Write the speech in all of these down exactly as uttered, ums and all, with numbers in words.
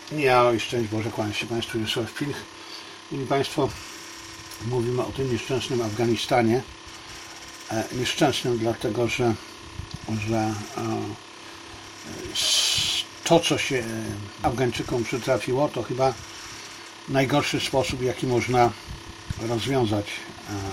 Ja i szczęść Boże, kłaniam się Państwu, Wiesław Pilch. Mieli Państwo, mówimy o tym nieszczęsnym Afganistanie. E, nieszczęsnym dlatego, że, że e, to, co się Afgańczykom przytrafiło, to chyba najgorszy sposób, w jaki można rozwiązać e, e,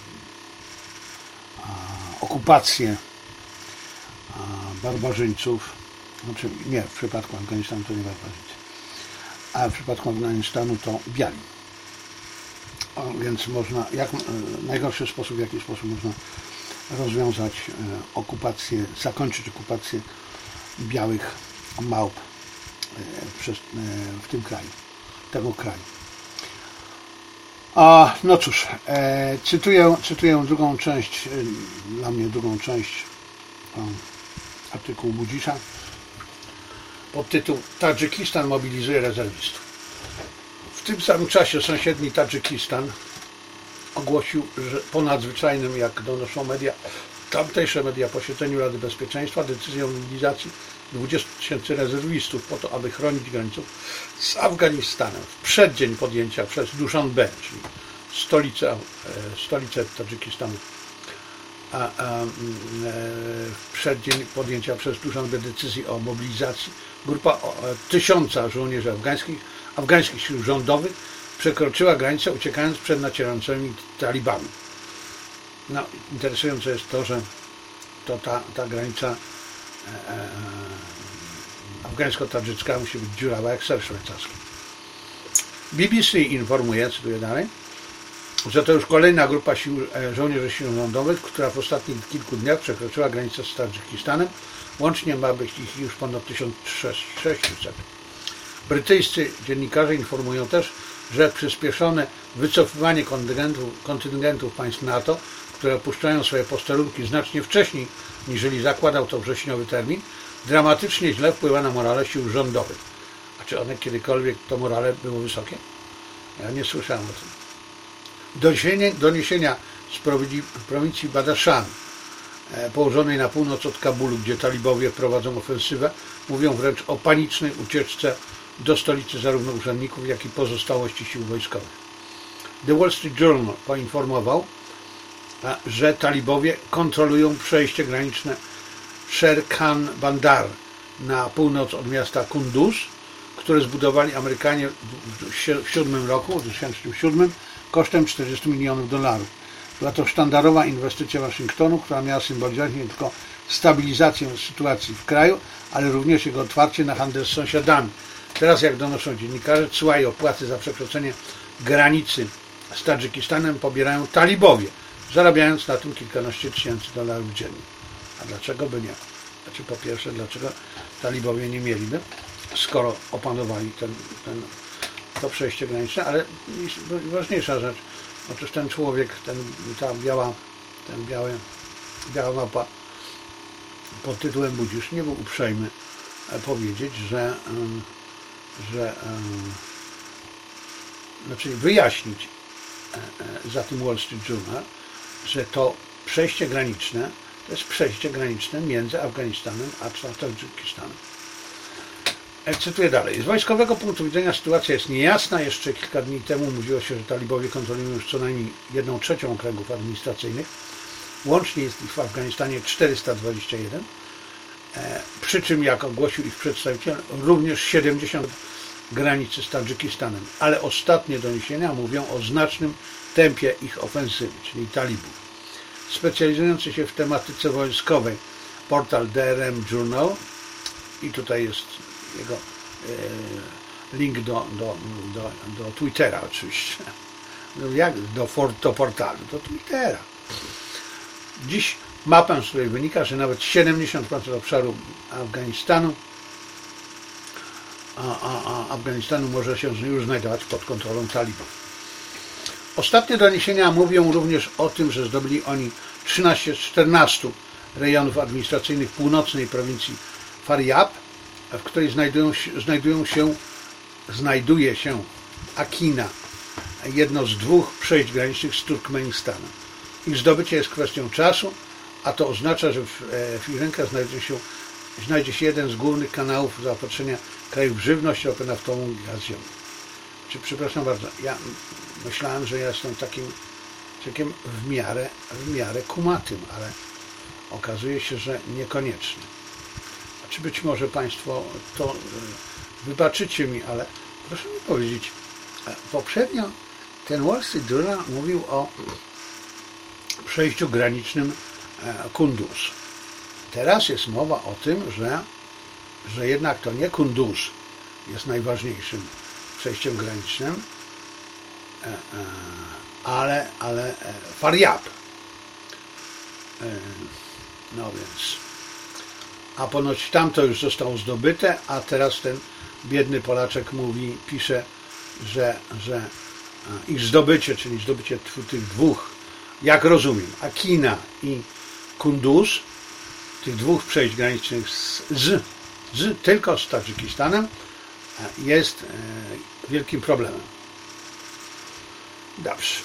okupację e, barbarzyńców. Znaczy, nie, w przypadku Afganistanu to nie barbarzyńcy, a w przypadku Afganistanu to biali. O, więc można, jak, e, najgorszy sposób, w jaki sposób można rozwiązać e, okupację, zakończyć okupację białych małp e, przez, e, w tym kraju, tego kraju. A, no cóż, e, cytuję, cytuję drugą część, e, dla mnie drugą część e, artykułu Budzisza pod tytuł Tadżykistan mobilizuje rezerwistów. W tym samym czasie sąsiedni Tadżykistan ogłosił, że po nadzwyczajnym, jak donoszą media, tamtejsze media, posiedzeniu Rady Bezpieczeństwa decyzję o mobilizacji dwudziestu tysięcy rezerwistów po to, aby chronić graniców z Afganistanem w przeddzień podjęcia przez Duszanbe, czyli stolicę, stolicę Tadżykistanu, a, a, a w przeddzień podjęcia przez Duszanbe decyzji o mobilizacji grupa o, tysiąca żołnierzy afgańskich, afgańskich sił rządowych przekroczyła granicę, uciekając przed nacierającymi talibami. No, interesujące jest to, że to ta, ta granica e, e, afgańsko-tadżycka musi być dziurawa jak ser szwajcarski. B B C informuje, cytuję dalej, że to już kolejna grupa sił, e, żołnierzy sił rządowych, która w ostatnich kilku dniach przekroczyła granicę z Tadżykistanem. Łącznie ma być ich już ponad tysiąc sześćset. Brytyjscy dziennikarze informują też, że przyspieszone wycofywanie kontyngentów, kontyngentów państw NATO, które opuszczają swoje posterunki znacznie wcześniej, niżeli zakładał to wrześniowy termin, dramatycznie źle wpływa na morale sił rządowych. A czy one kiedykolwiek to morale było wysokie? Ja nie słyszałem o tym. Doniesienia, doniesienia z prowincji Badaszan, położonej na północ od Kabulu, gdzie talibowie prowadzą ofensywę, mówią wręcz o panicznej ucieczce do stolicy zarówno urzędników, jak i pozostałości sił wojskowych. The Wall Street Journal poinformował, że talibowie kontrolują przejście graniczne Sher Khan Bandar na północ od miasta Kunduz, które zbudowali Amerykanie w tysiąc dziewięćset siódmym roku, w dwa tysiące siódmym, kosztem czterdziestu milionów dolarów. Była to sztandarowa inwestycja Waszyngtonu, która miała symbolizować nie tylko stabilizację sytuacji w kraju, ale również jego otwarcie na handel z sąsiadami. Teraz, jak donoszą dziennikarze, cła i opłaty za przekroczenie granicy z Tadżykistanem pobierają talibowie, zarabiając na tym kilkanaście tysięcy dolarów dziennie. A dlaczego by nie? Znaczy, po pierwsze, dlaczego talibowie nie mieliby, skoro opanowali ten, ten, to przejście graniczne, ale ważniejsza rzecz, otóż ten człowiek, ten, ta biała, ten biały, biała mapa pod tytułem Budzisz nie był uprzejmy powiedzieć, że, że znaczy wyjaśnić za tym Wall Street Journal, że to przejście graniczne to jest przejście graniczne między Afganistanem a Tadżykistanem. Cytuję dalej. Z wojskowego punktu widzenia sytuacja jest niejasna. Jeszcze kilka dni temu mówiło się, że talibowie kontrolują już co najmniej jedną trzecią okręgów administracyjnych. Łącznie jest ich w Afganistanie czterysta dwadzieścia jeden. Przy czym, jak ogłosił ich przedstawiciel, również siedemdziesiąt granicy z Tadżykistanem. Ale ostatnie doniesienia mówią o znacznym tempie ich ofensywy, czyli talibów. Specjalizujący się w tematyce wojskowej portal The R M Journal, i tutaj jest jego e, link do, do, do, do Twittera oczywiście, no jak do, do portalu, do Twittera. Dziś mapę, z której wynika, że nawet siedemdziesiąt procent obszaru Afganistanu a, a, a Afganistanu może się już znajdować pod kontrolą talibów. Ostatnie doniesienia mówią również o tym, że zdobyli oni trzynaście z czternastu rejonów administracyjnych północnej prowincji Faryab, w której znajdują się, znajdują się, znajduje się Akina, jedno z dwóch przejść granicznych z Turkmenistanem. Ich zdobycie jest kwestią czasu, a to oznacza, że w, w ich rękach znajdzie się, znajdzie się jeden z głównych kanałów zaopatrzenia krajów żywność, ropę naftową i gaz ziemny. Czy, przepraszam bardzo, ja myślałem, że ja jestem takim człowiekiem w miarę, w miarę kumatym, ale okazuje się, że niekoniecznie. Czy być może Państwo to wybaczycie mi, ale proszę mi powiedzieć, poprzednio ten Wall Street Journal mówił o przejściu granicznym Kunduz. Teraz jest mowa o tym, że, że jednak to nie Kunduz jest najważniejszym przejściem granicznym, ale, ale Faryab. No więc, a ponoć tamto już zostało zdobyte, a teraz ten biedny Polaczek mówi, pisze, że, że ich zdobycie, czyli zdobycie tych dwóch, jak rozumiem, Akina i Kunduz, tych dwóch przejść granicznych z, z, z tylko z Tadżykistanem, jest e, wielkim problemem. Dobrze.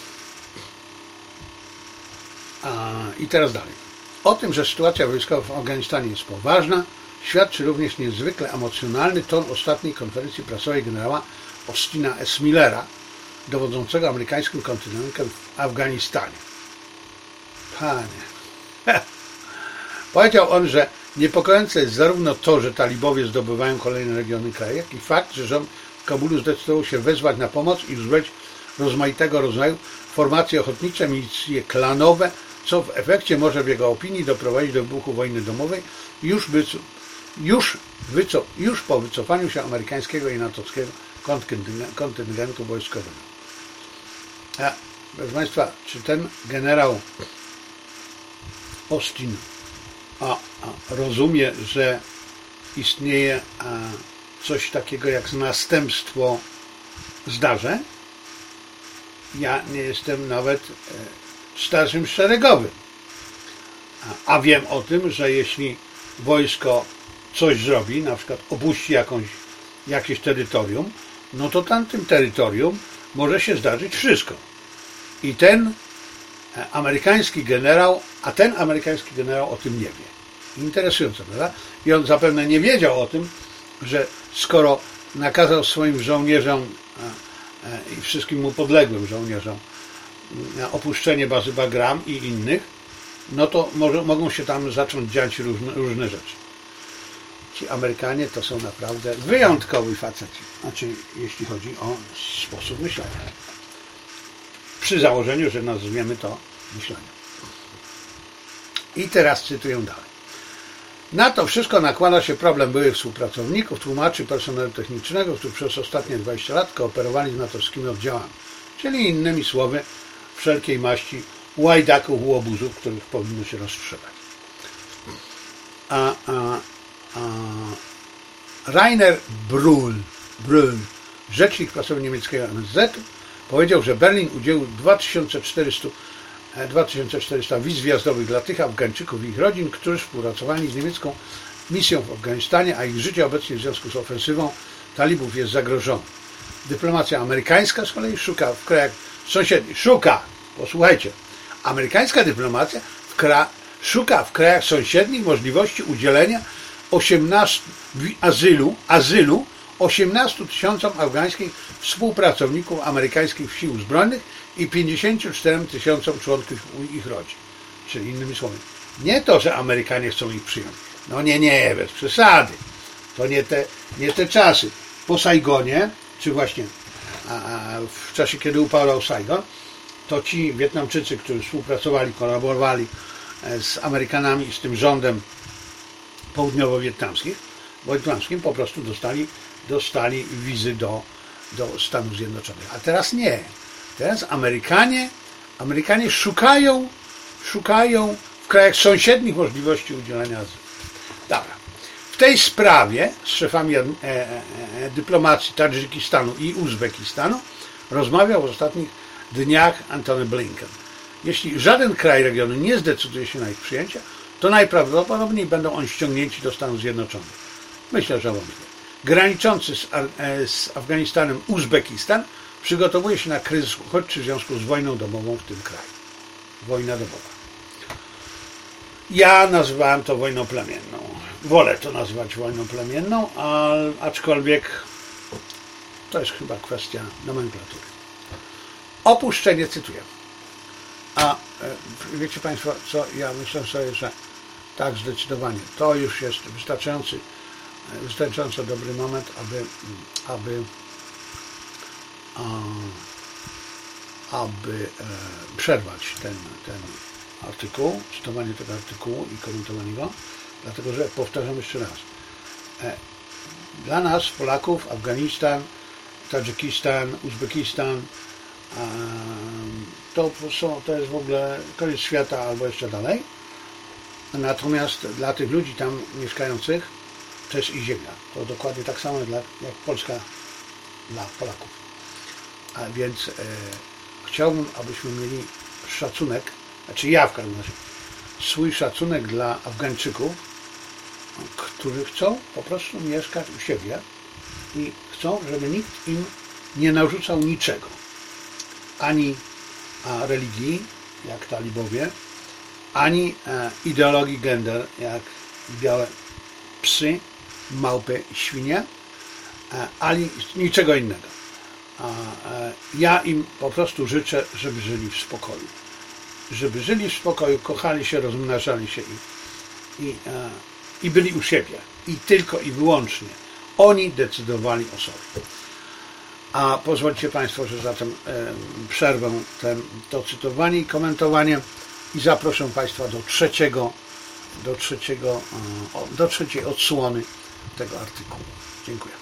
A, I teraz dalej. O tym, że sytuacja wojskowa w Afganistanie jest poważna, świadczy również niezwykle emocjonalny ton ostatniej konferencji prasowej generała Austina S. Millera, dowodzącego amerykańskim kontyngentem w Afganistanie. Panie. Powiedział on, że niepokojące jest zarówno to, że talibowie zdobywają kolejne regiony kraju, jak i fakt, że rząd w Kabulu zdecydował się wezwać na pomoc i uzbroić rozmaitego rodzaju formacje ochotnicze, milicje klanowe, co w efekcie może w jego opinii doprowadzić do wybuchu wojny domowej już, by, już, wyco, już po wycofaniu się amerykańskiego i natowskiego kontyngentu wojskowego. A, proszę Państwa, czy ten generał Austin a, a, rozumie, że istnieje a, coś takiego jak następstwo zdarzeń? Ja nie jestem nawet e, starszym szeregowym. A, a wiem o tym, że jeśli wojsko coś zrobi, na przykład opuści jakąś, jakieś terytorium, no to tamtym terytorium może się zdarzyć wszystko. I ten amerykański generał, a ten amerykański generał o tym nie wie. Interesujące, prawda? I on zapewne nie wiedział o tym, że skoro nakazał swoim żołnierzom i wszystkim mu podległym żołnierzom opuszczenie bazy Bagram i innych, no to może, mogą się tam zacząć dziać różne, różne rzeczy. Ci Amerykanie to są naprawdę wyjątkowi faceci. Znaczy, jeśli chodzi o sposób myślenia. Przy założeniu, że nazwiemy to myśleniem. I teraz cytuję dalej. Na to wszystko nakłada się problem byłych współpracowników, tłumaczy personelu technicznego, którzy przez ostatnie dwadzieścia lat kooperowali z natowskimi oddziałami. Czyli innymi słowy, wszelkiej maści łajdaków, łobuzów, których powinno się rozstrzelać. A, a, a Rainer Brühl, Brühl, rzecznik prasowy niemieckiego M S Z, powiedział, że Berlin udzielił dwa tysiące czterysta wiz wjazdowych dla tych Afgańczyków i ich rodzin, którzy współpracowali z niemiecką misją w Afganistanie, a ich życie obecnie w związku z ofensywą talibów jest zagrożone. Dyplomacja amerykańska z kolei szuka w krajach sąsiednich, szuka, posłuchajcie, amerykańska dyplomacja w kra, szuka w krajach sąsiednich możliwości udzielenia osiemnastu azylu, azylu osiemnastu tysiącom afgańskich współpracowników amerykańskich sił zbrojnych i pięćdziesięciu czterem tysiącom członków ich rodzin. Czyli innymi słowy, nie to, że Amerykanie chcą ich przyjąć. No nie, nie, bez przesady. To nie te, nie te czasy. Po Saigonie, czy właśnie a, a w czasie, kiedy upadał Saigon, to ci Wietnamczycy, którzy współpracowali, kolaborowali z Amerykanami i z tym rządem południowo-wietnamskim, wietnamskim po prostu dostali, dostali wizy do, do Stanów Zjednoczonych. A teraz nie. Teraz Amerykanie, Amerykanie szukają, szukają w krajach sąsiednich możliwości udzielenia azylu. Dobra. W tej sprawie z szefami e, e, e, dyplomacji Tadżykistanu i Uzbekistanu rozmawiał w ostatnich dniach Antony Blinken. Jeśli żaden kraj regionu nie zdecyduje się na ich przyjęcie, to najprawdopodobniej będą oni ściągnięci do Stanów Zjednoczonych. Myślę, że wątpię. Graniczący z, e, z Afganistanem Uzbekistan przygotowuje się na kryzys uchodźczy w związku z wojną domową w tym kraju. Wojna domowa. Ja nazywałem to wojną plemienną. wolę to nazwać wojną plemienną, a, aczkolwiek to jest chyba kwestia nomenklatury. Opuszczenie, cytuję. A wiecie Państwo, co ja myślę sobie, że tak, zdecydowanie, to już jest wystarczający, wystarczająco dobry moment, aby, aby, aby przerwać ten, ten artykuł, cytowanie tego artykułu i komentowanie go, dlatego że, powtarzam jeszcze raz, dla nas, Polaków, Afganistan, Tadżykistan, Uzbekistan, to, są, to jest w ogóle koniec świata albo jeszcze dalej. Natomiast dla tych ludzi tam mieszkających to jest ich ziemia. To dokładnie tak samo dla, jak Polska dla Polaków. A więc e, chciałbym, abyśmy mieli szacunek, znaczy ja w każdym razie, swój szacunek dla Afgańczyków, którzy chcą po prostu mieszkać u siebie i chcą, żeby nikt im nie narzucał niczego. Ani a, religii, jak talibowie, ani e, ideologii gender, jak białe psy, małpy, świnie, e, ani niczego innego. A, e, ja im po prostu życzę, żeby żyli w spokoju. Żeby żyli w spokoju, kochali się, rozmnażali się i, i, e, i byli u siebie. I tylko i wyłącznie oni decydowali o sobie. A pozwólcie Państwo, że zatem e, przerwę ten, to cytowanie i komentowanie i zaproszę Państwa do trzeciego, do trzeciego, e, do trzeciej odsłony tego artykułu. Dziękuję.